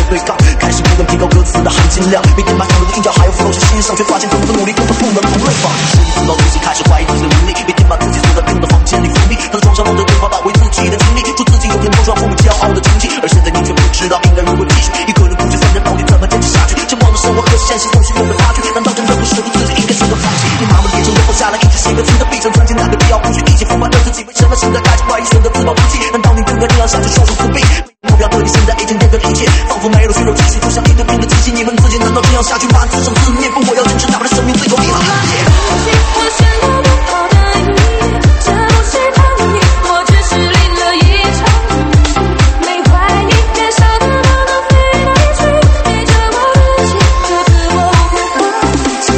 对抗，开始不断提高歌词的含金量，每天满脑子的音调还有 flow 是欣赏，却发现更多的努力根本不能同类仿。心自暴自弃，开始怀疑自己的能力，每天把自己锁在病的房间里封闭，他的床上望着对话，保卫自己的经历，说自己有天碰撞父母骄傲的经济，而现在你却不知道应该如何继续，一个人孤军奋战，到底怎么坚持下去？这忘了生活和现实总是有的差距，难道真的不是我自己应该选择放弃？你麻木的变成落下了一直写歌词的闭成曾经那个必要不去一些风范的自己，为什么现在开始怀疑选择自暴自弃？难道你不该这样想去收拾自闭？目标的你现在已经变得一切，仿佛没了血肉之躯，就像一堆冰的机器。你问自己，难道这样下去吗？自生自灭，不，我要坚持，哪怕生命最后一行。我选了不好的意义，这不是讨厌你，我只是淋了一场雨，没怀疑年少的我能飞来去，陪着我的心，这次我不放弃。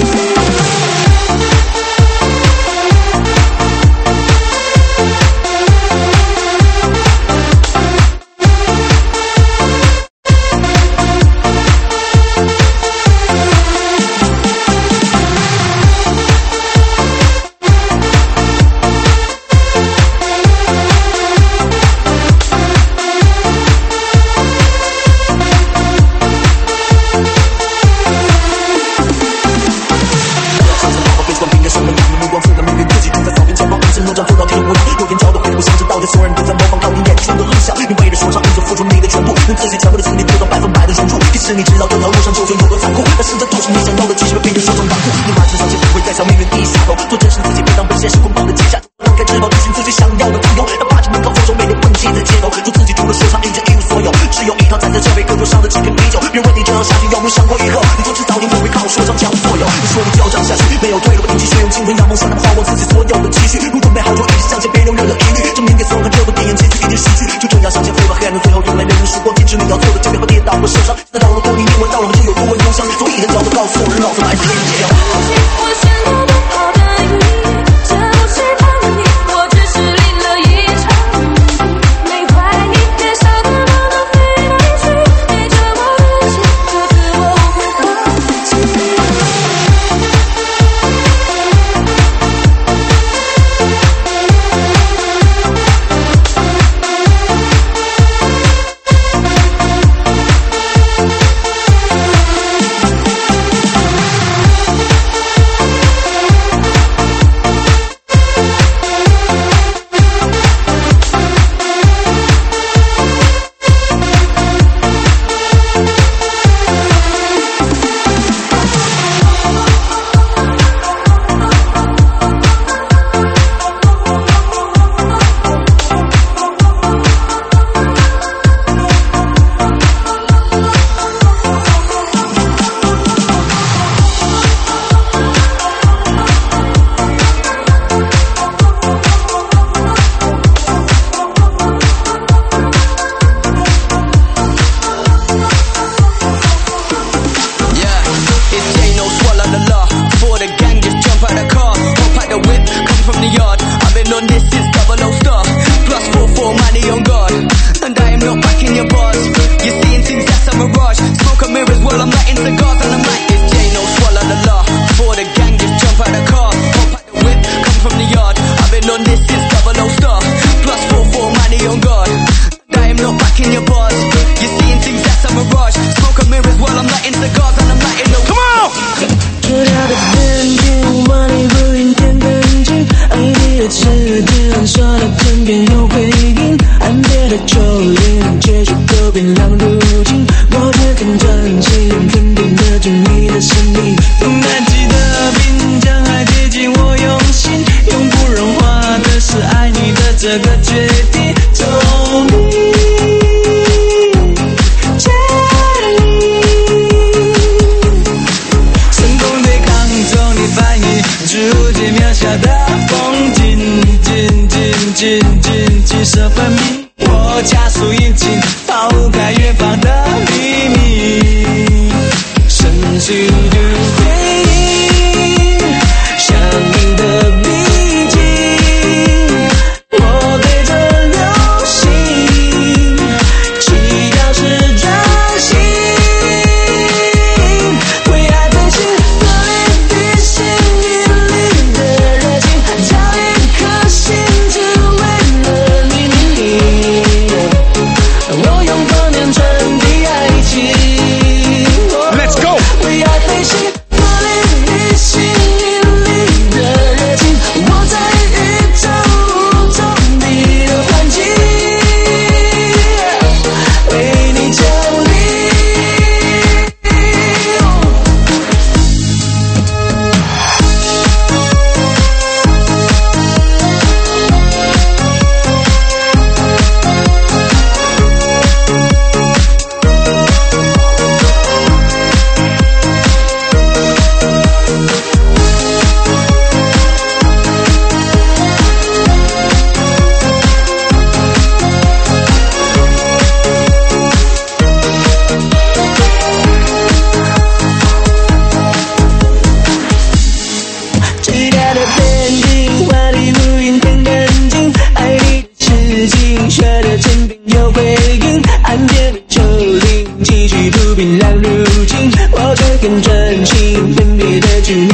自己全部的精力得到100%的专注，即使你知道这条路上究竟有多残酷，但是这就是你想要的，即使被别人说成顽固。你马上相信不会再向命运低下头，做真实的自己，别当被现实捆绑的羁绊。放开翅膀，追寻自己想要的自由，哪怕只能靠左手每天混迹在街头，做自己除了说唱，一直一无所有，只有一套站在这杯课桌上的几瓶啤酒。别人问你这样下去有没有想过以后，你说迟早你不会靠说唱将所有。你说你就要这样下去，没有退路，你继续用青春养梦想，那么花我自己所有的积蓄。如准备好就一直向前，别留任何疑虑，证明给所有看这部电影结局一定是喜剧。就这样向前飞吧，黑暗的最后迎来人生曙光，坚持你要做的，就别怕跌倒和受伤。那道路多泥泞，我道路就有多忧伤，所以人早就告诉我，人老子来自黑夜。我选了不好的意义，这不是讨厌你，我只是淋了一场雨，没怀疑年少的我能飞来去，陪着我的心，这次我不放弃。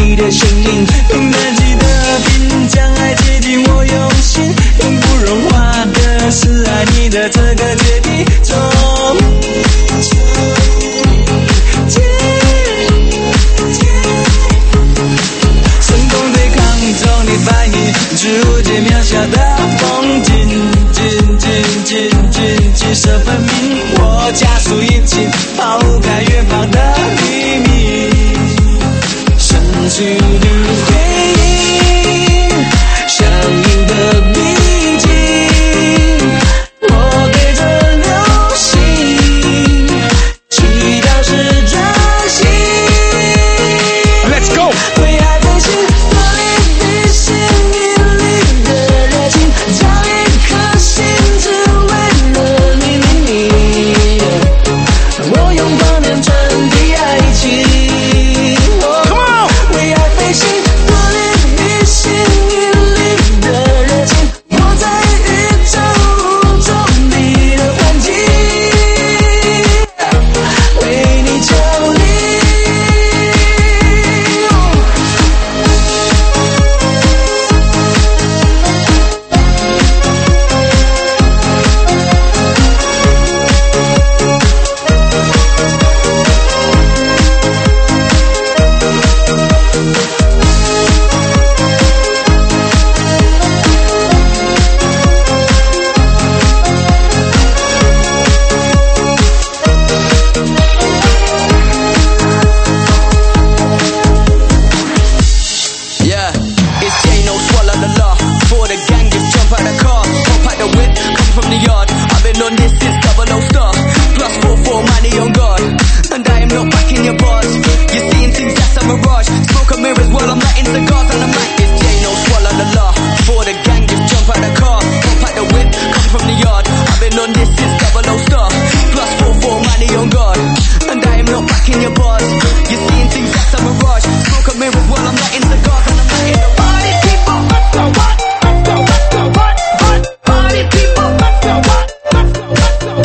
你的声音，用难记的冰将爱接近我用心，永不融化的是爱你的这个决定。成功对抗中的反应，只无解渺小的风景，景色分明。我加速引擎，抛开远方的黎明，深邃的回忆，相应的逼近。我对着流星，祈祷是专心。Let's go！ 为爱飞行，多年的心引领的热情，找一颗心只为了你。我用光年传递爱情。为爱飞行，多年的心引领的热情，我在宇宙中你的环境，为你降临。Yeah, it's Jano, swallow the law. For the gang, just jump out the car. Hop out the whip, come from the yard. I've been on this since 00 star. Plus 44, money on guard. And I am not back in your bars. You're seeing things that's a mirage. Smoke and mirrors while I'm lighting cigars on the mic. It's Jano, swallow the law. For the gang, just jump out the car. Hop out the whip, come from the yard. I've been on this since 00 star. Plus 44, money on guard. And I am not back in your bars. You're seeing things that's a mirage. Smoke and mirrors while I'm lighting cigars on the mic. Party people, let's go, what? Let's go, what? Party people, let's go, what? Let's go,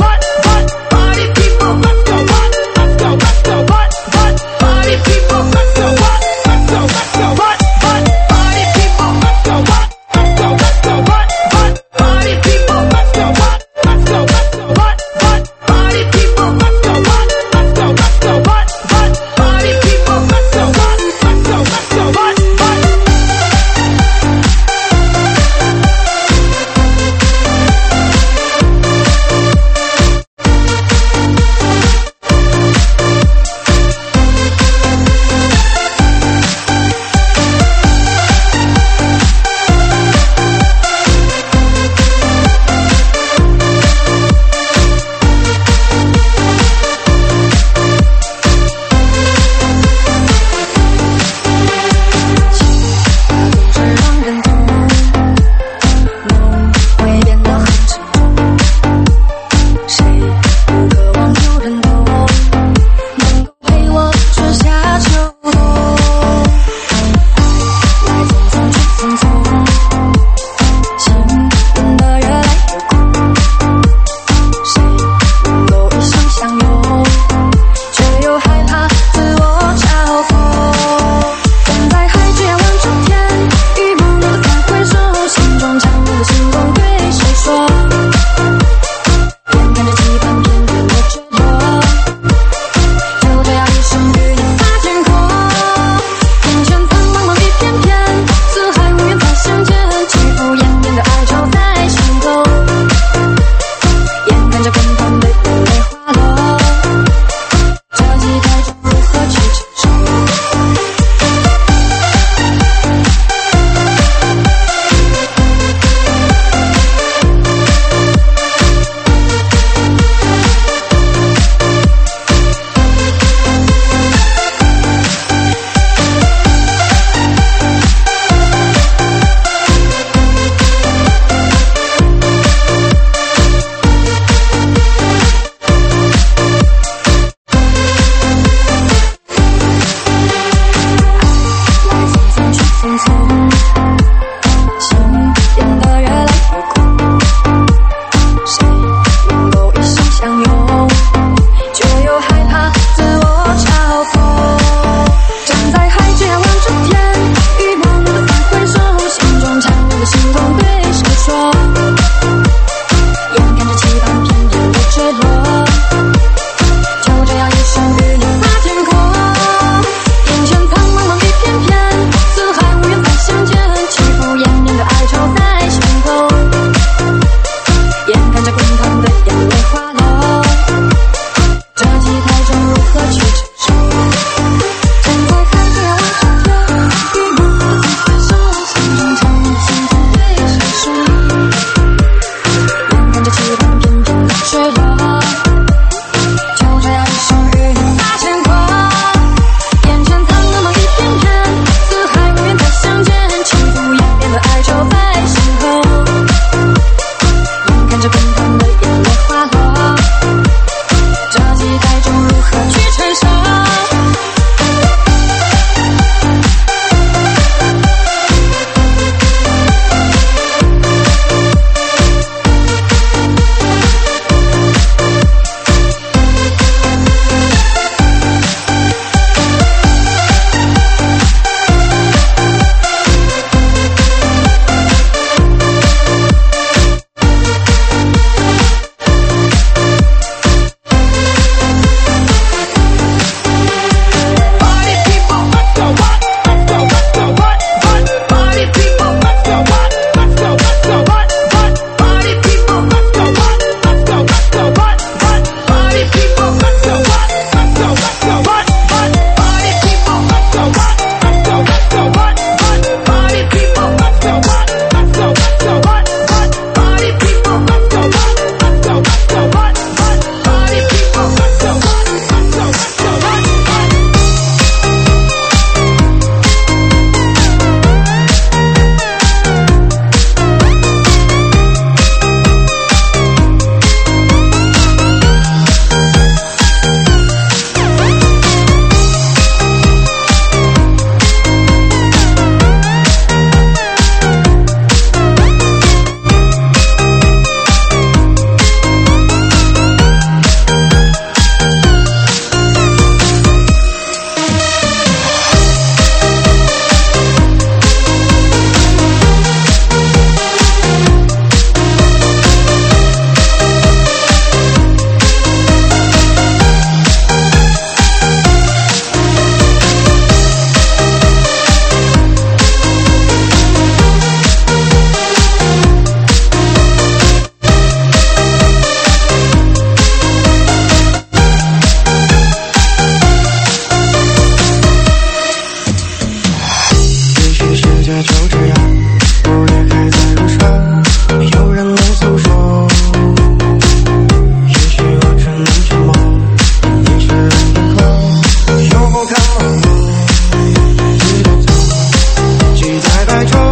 界就这样，我也还在路上，没有人能诉说。也许我只能沉默，你是银河，又不看我，直到走，记在白昼。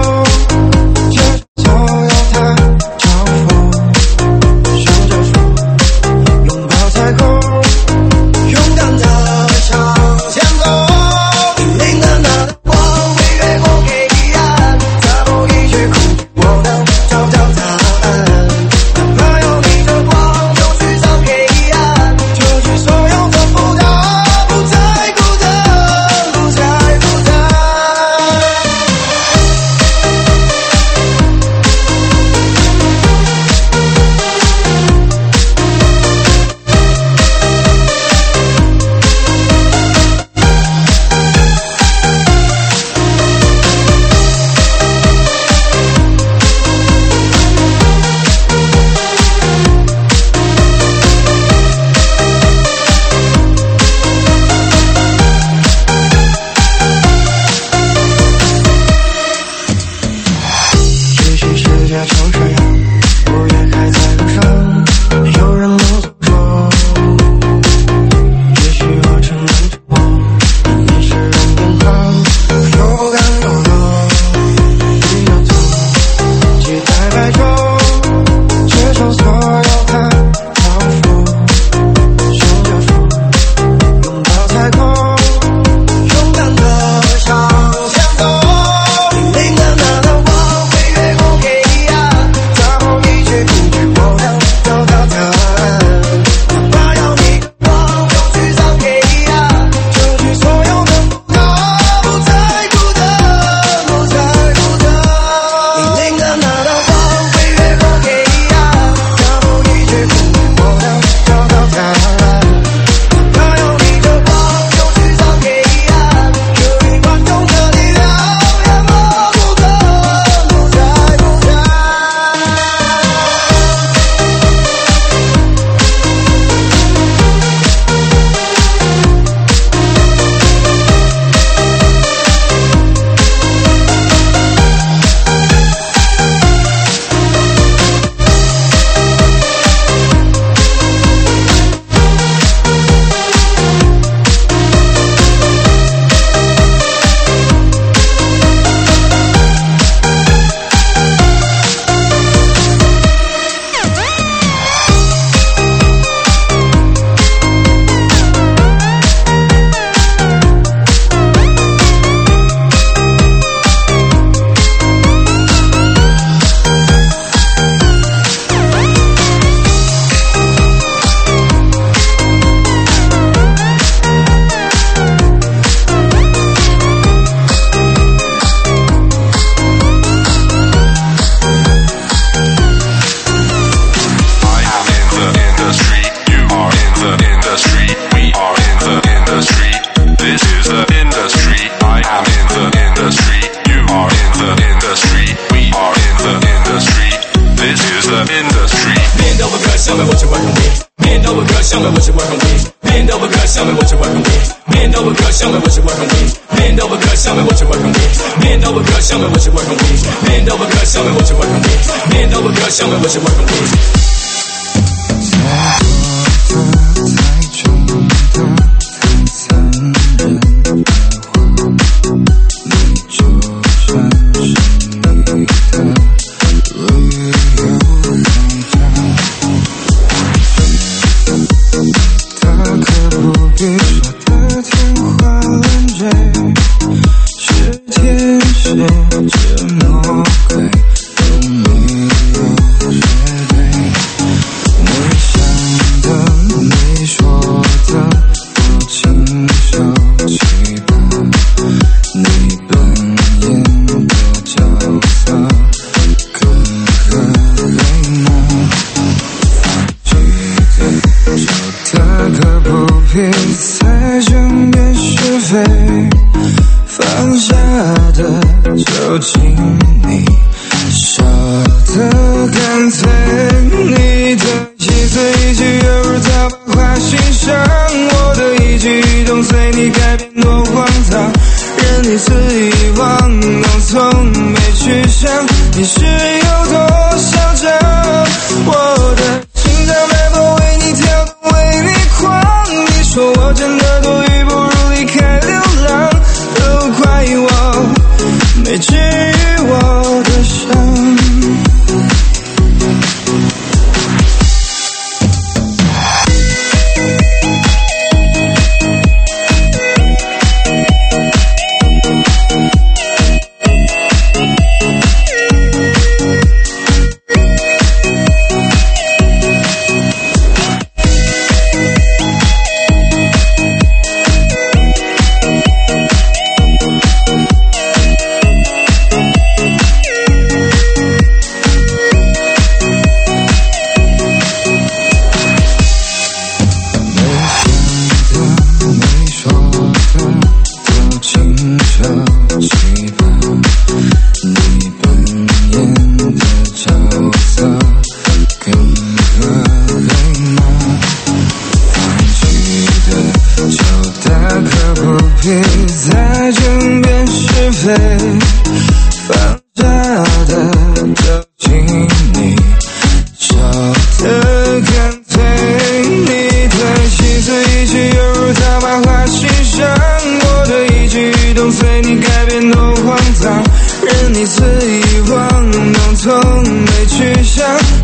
你肆意妄动，从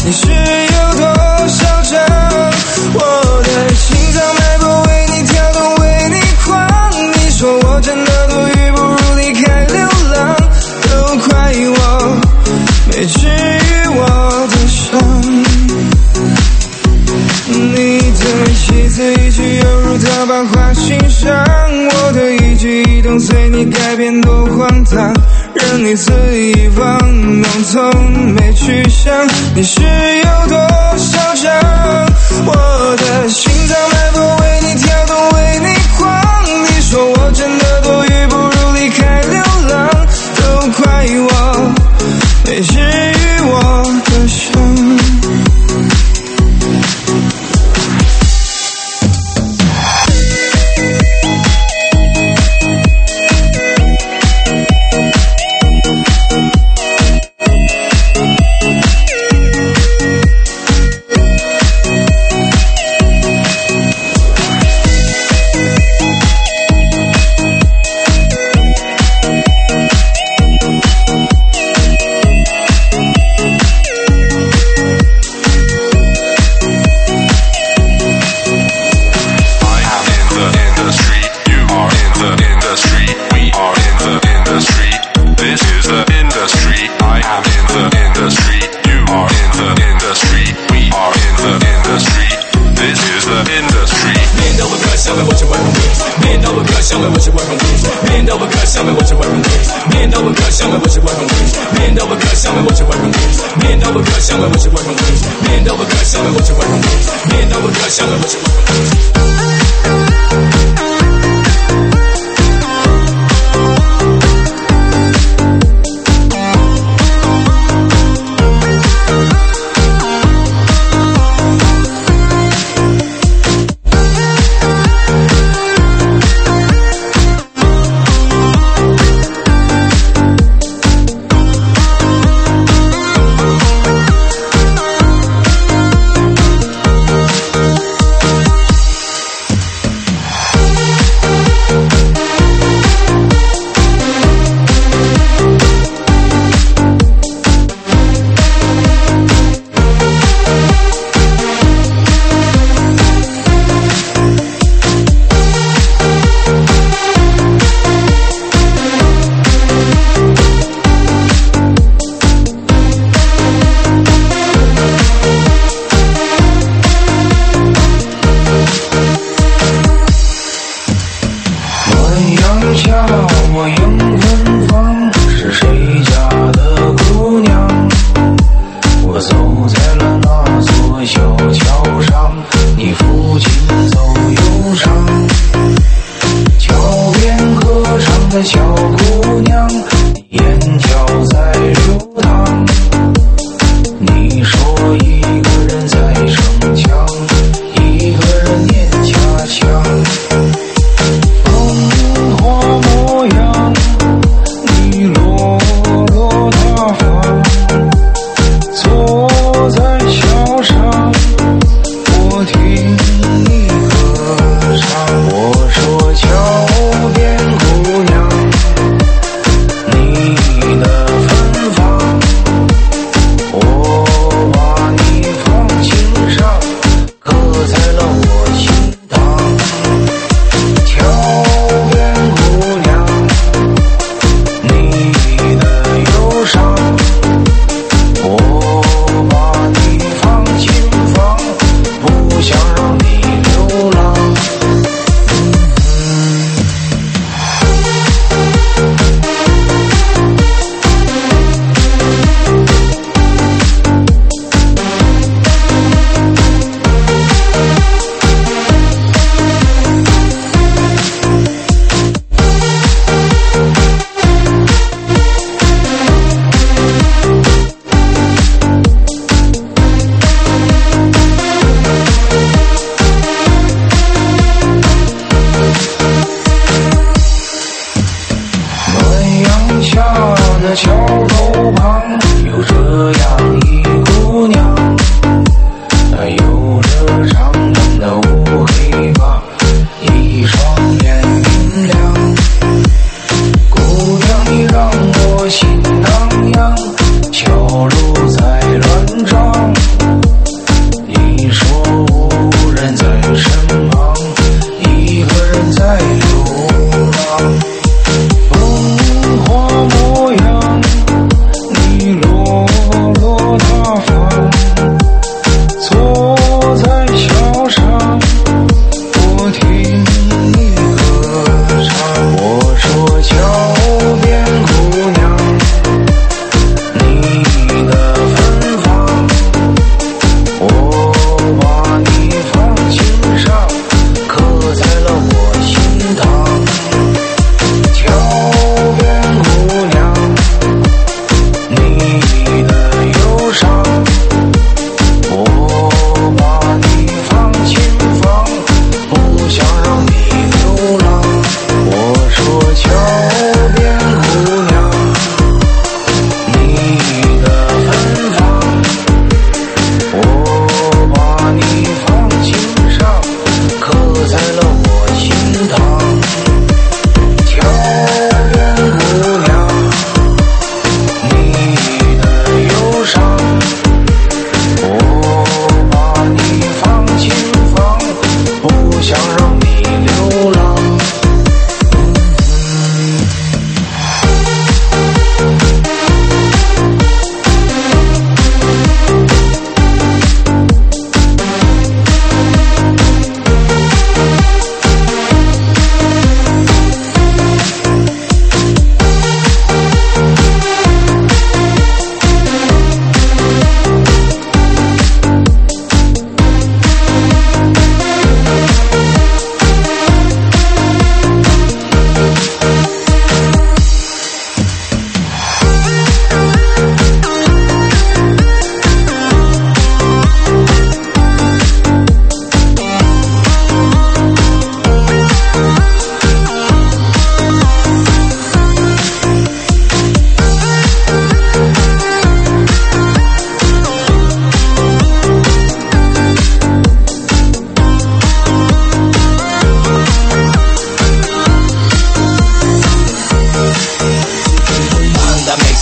你是有多嚣张？我的心脏脉搏为你跳动，为你狂。你说我真的多余，不如离开流浪，都怪我没治愈我的伤。你的气字一句犹如刀疤划心上，我的一举一动随你改变多荒唐，让你肆意遗忘，弄痛没去想，你是有多嚣张？我的心脏脉搏为你跳动，为你狂。你说我真的多余，不如离开流浪，都怪我没治愈我的伤。 桥头旁有这样一姑娘，她有着长长的乌黑发，一双眼明亮。姑娘你让我心荡漾，桥路在乱撞。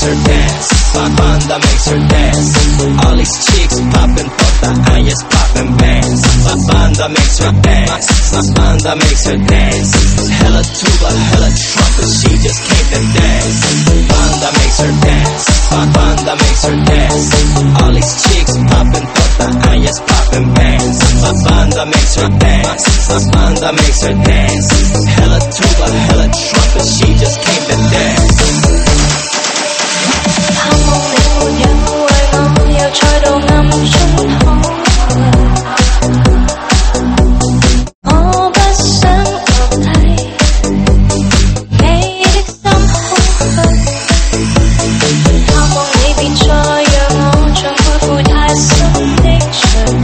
her dance. Banda makes her dance. All these chicks poppin', yes, poppin' bands. Banda makes her dance. Banda makes her dance. Hella tuba, hella trumpet, she just came to dance. Banda makes her dance. Banda makes her dance. All these chicks poppin', yes, poppin' bands. Banda makes her dance. Banda makes her dance. Hella tuba, hella trumpet, she just came to dance. 盼望你沒有為我又再度暗中看我不想留低你的心空虛，盼望你別再讓我像背負太深的罪，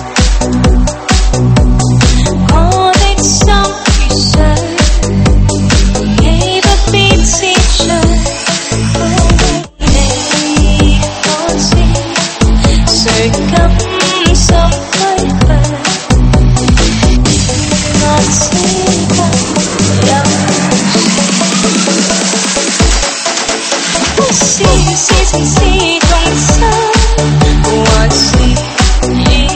我的心如水，你不必痴醉。誰甘心歸去？我知道有是情是痛心，還是意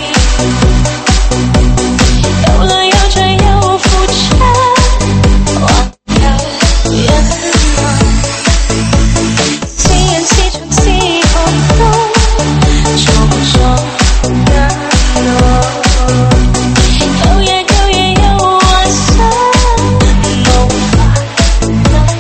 有淚有罪有付出，還有忍耐。是人是牆是寒冬。重重眼內，有夜有夜有幻想，無法等待。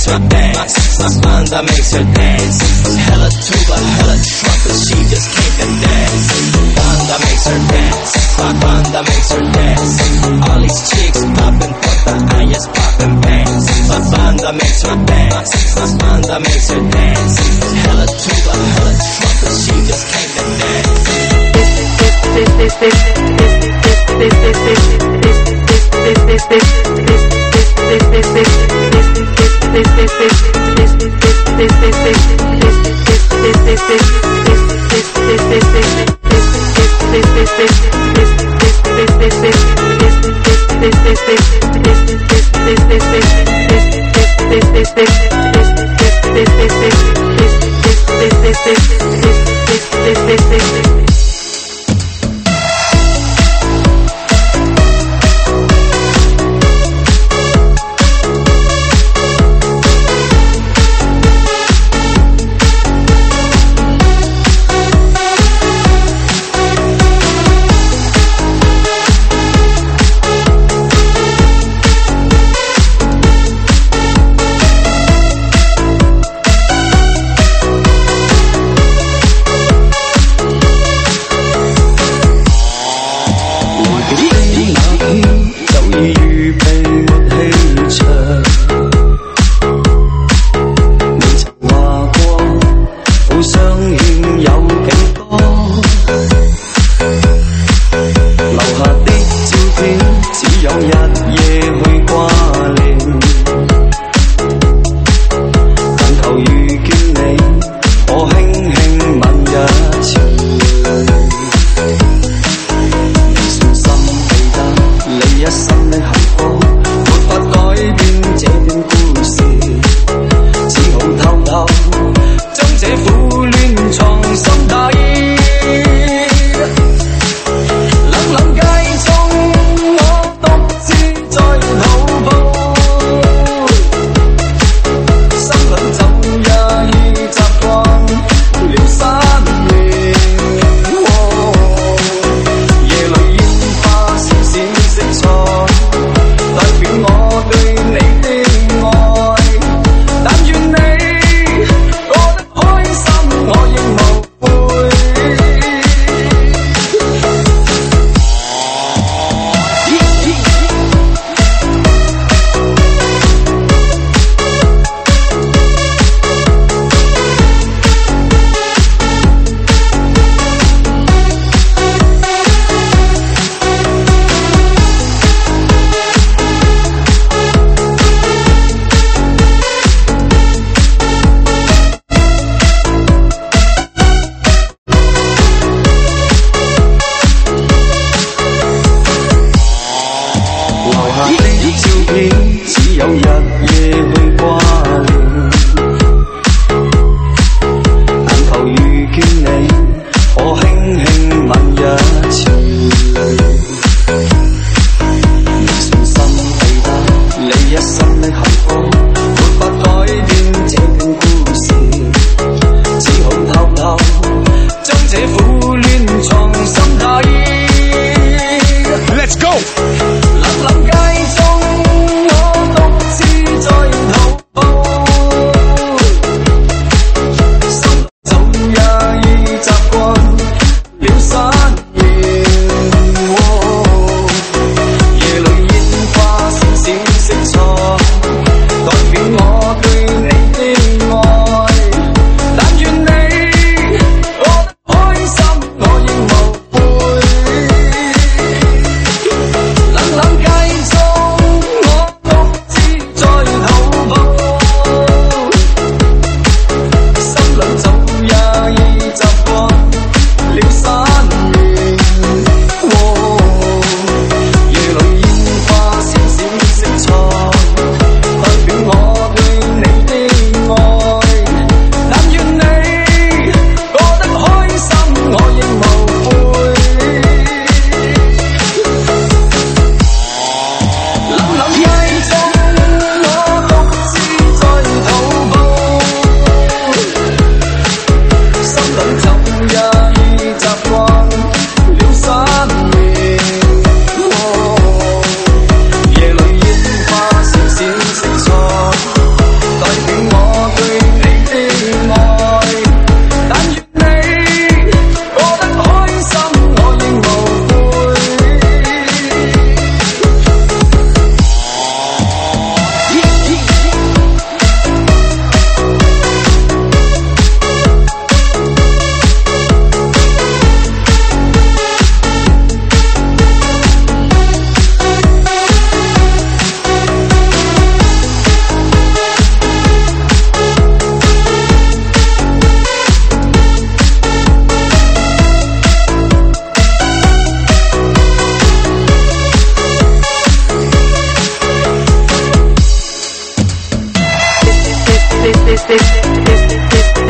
makes her dance. My banda makes her dance. Hella tuba, hella trumpet, she just came to dance. Banda makes her dance. My banda makes her dance. All these chicks poppin' for the highest poppin' bands. My banda makes her dance. My banda makes her dance. Hella tuba, hella trumpet, she just came to dance.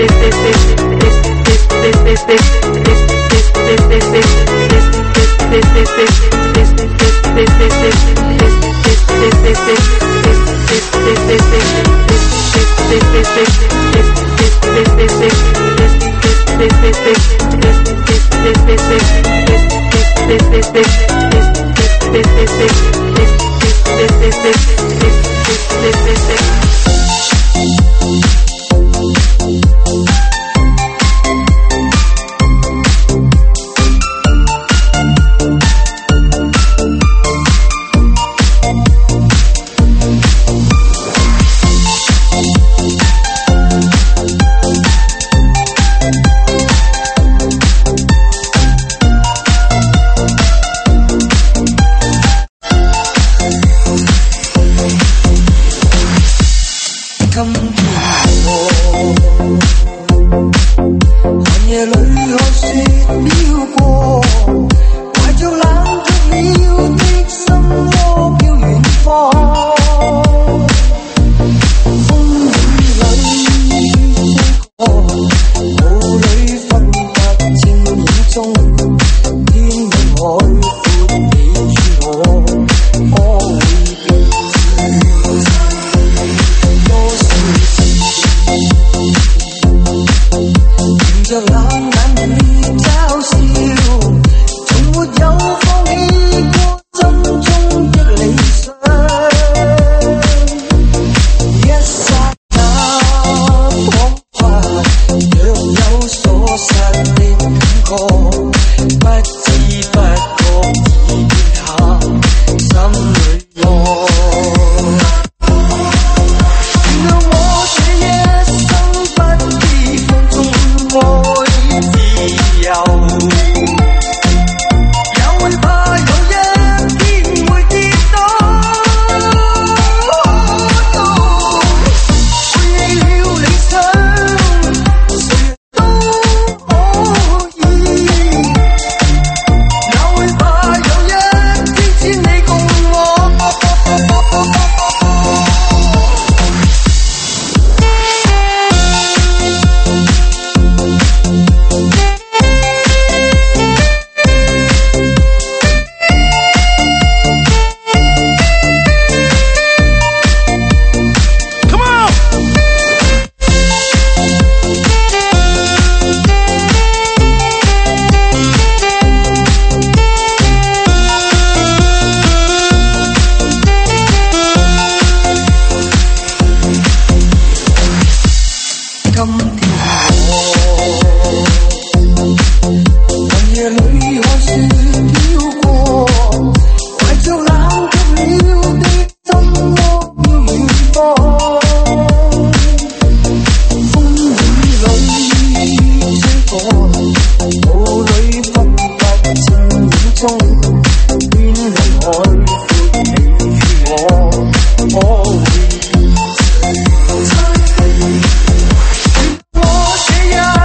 我这样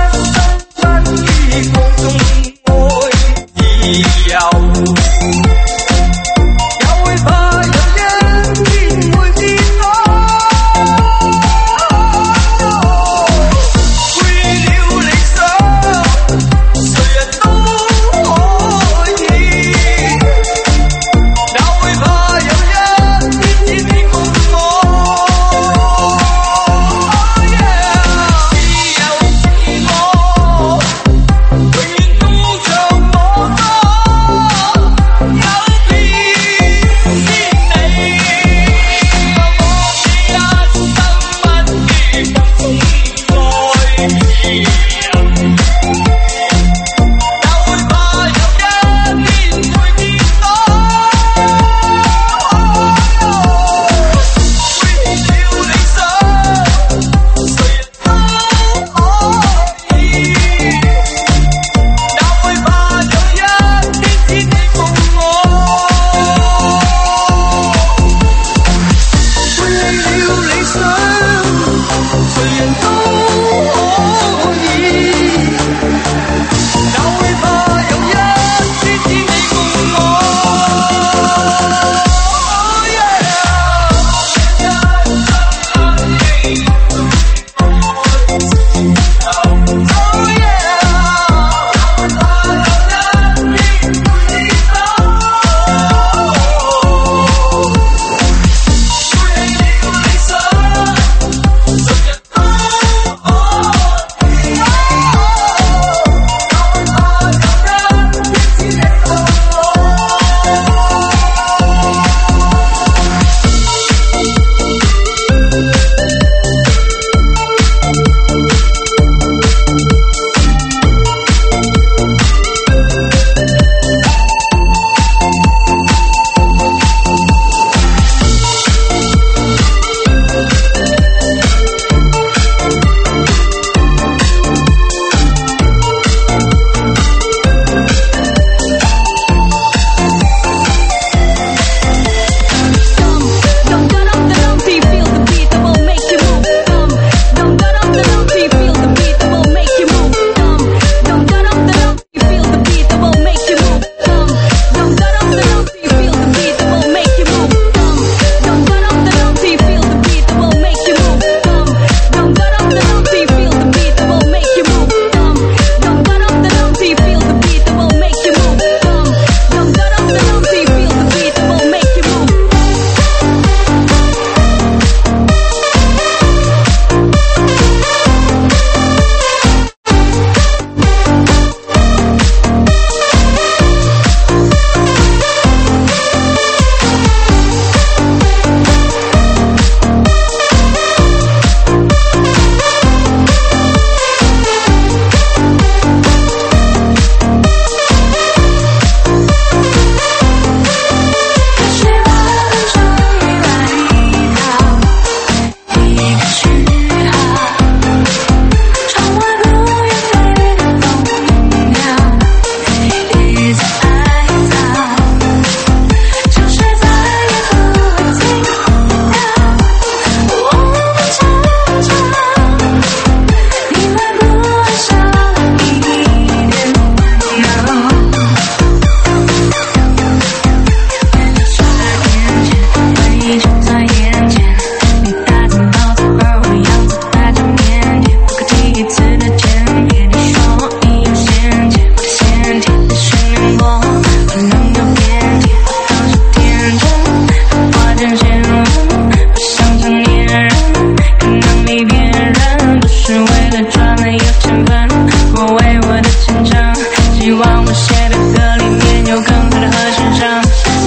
写的歌里面有更好的和弦上。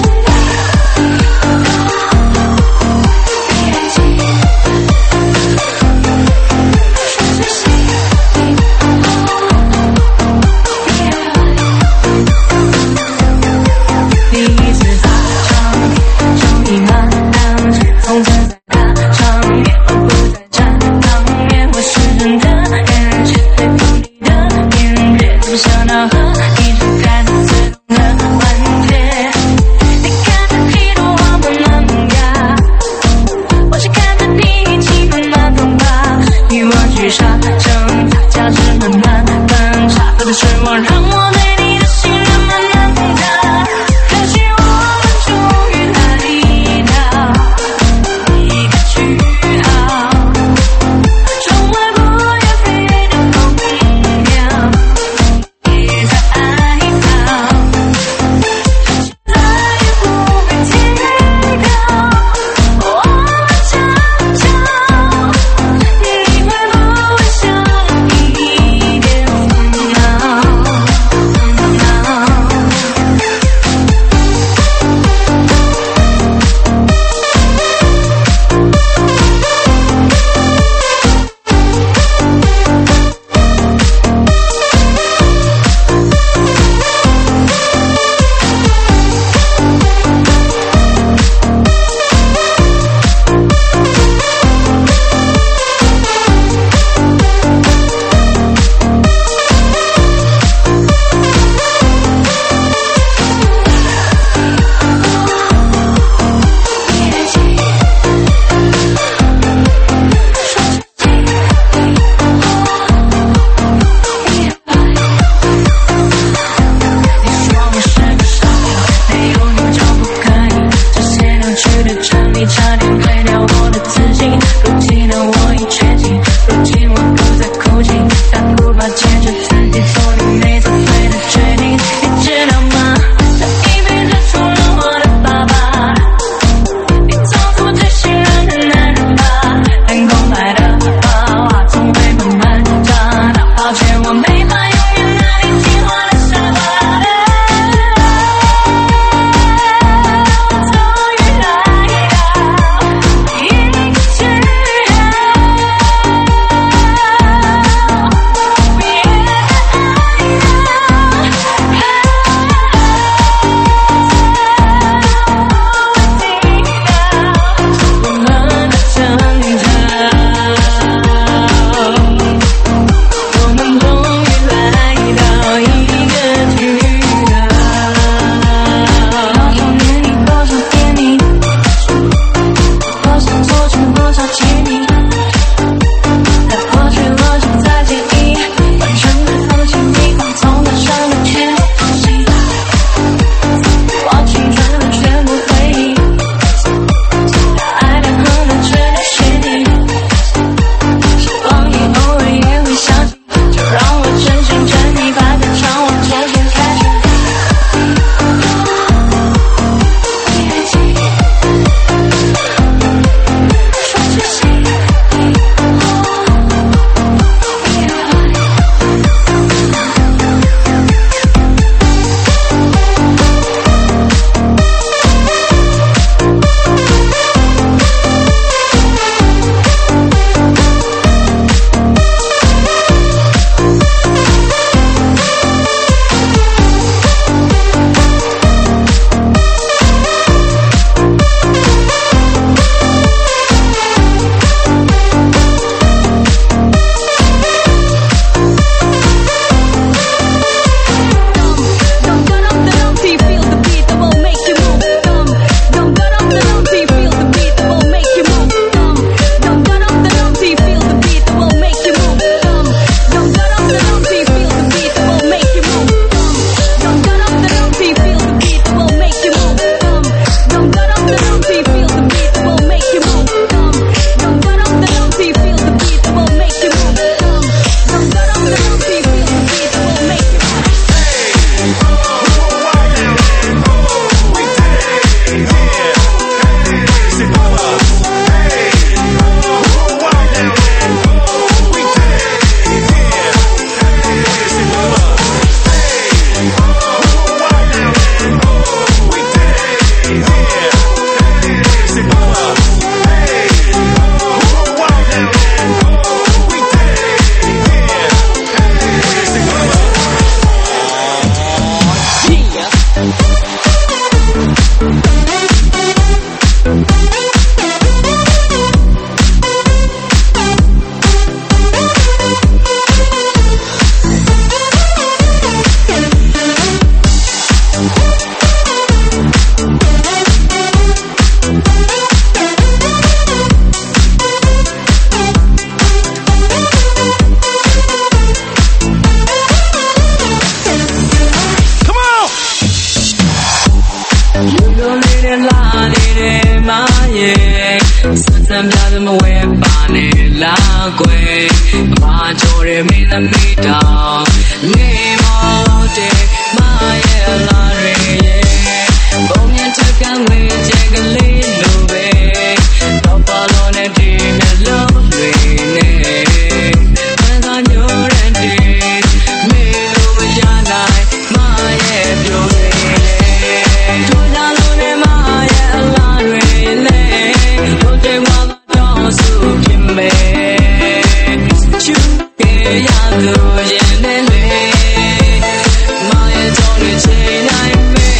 第一次发唱，终于慢慢从此在大场面，而不再站旁边。我是真的感谢对付你的面别，不想到和你是开始自动的完结。你看着一朵花慢慢萌芽，我是看着你一起慢慢崩塌。欲望去沙蒸，价值慢慢反差，我的失望让我对你的信任慢慢崩塌。可惜我们终于爱到一个句号，从来不要飞的梦苗，也在爱到，再也不会停靠。我们悄悄，你会不会想一点烦恼？ ကြော်ရမင်းသမီးတောင်နေမောတဲ့မရဲ့လာရဲ့ဘုံမြတ်ချက်ကငွေချက်ကလေးလိုပဲတော့ပါလို့နဲ့ဒီနှလုံးတွေနဲ့ဘယ်ကညိုရတဲ့မေလိုမရနိုင်မရဲ့ပြိုတွေတို့ကြလို့နဲ့မရဲ့လာတွေလေတို့တဲ့မှာတော့စုဖြစ်မယ်ချူကေရလို့ရင်နဲ့လေမရဲ့ကြောင့်နေချိန်တိုင်း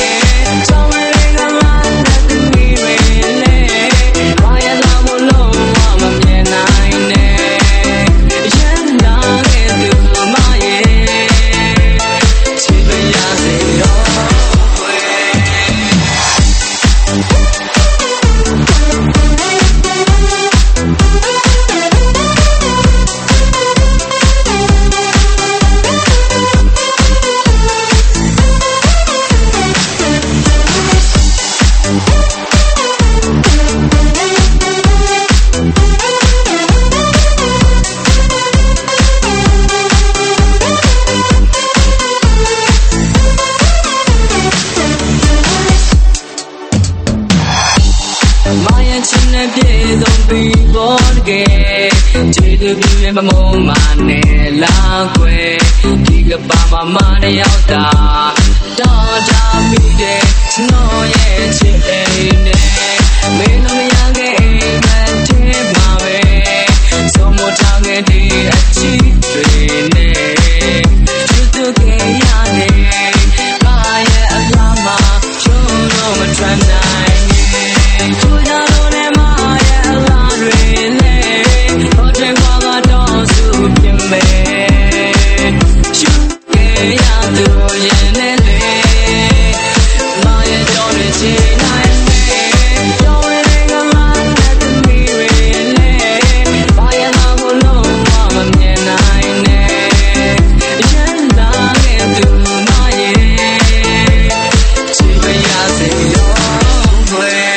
မမုံမနဲ့လာကွယ်ဒီကပါမမနဲ့ရောက်တာတော့ကြမိတဲ့ကျွန်တော်ရဲ့ချစ်အိမ်နဲ့မင်းတို့မရခဲ့အိမ်မထဲမှာပဲဆုံးမထားခဲ့တဲ့အချစ်တွေနဲ့ချစ်သူခဲ့ရတယ်ဘာရဲ့အလားမှာချိုးတော့မထွက်နိုင်နဲ့ချိုးကြလို့နဲ့မရဲ့အလားတွေနဲ့တော့တဲ့ဘာတော့စုပြမယ်ချူကေရတော့ရင်နဲ့လေမရဲ့ကြောင့်နဲ့ချိန်နိုင်မယ်ကြောင့်လည်းကမှနဲ့တမီးတွေလေဘာရဲ့လာကိုလုံးဝမမြင်နိုင်နဲ့ရန်လာခဲ့သူမရဲ့ချစ်ပါရစေရောဘွယ်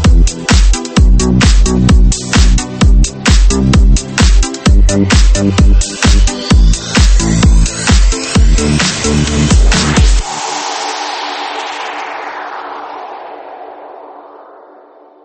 Thank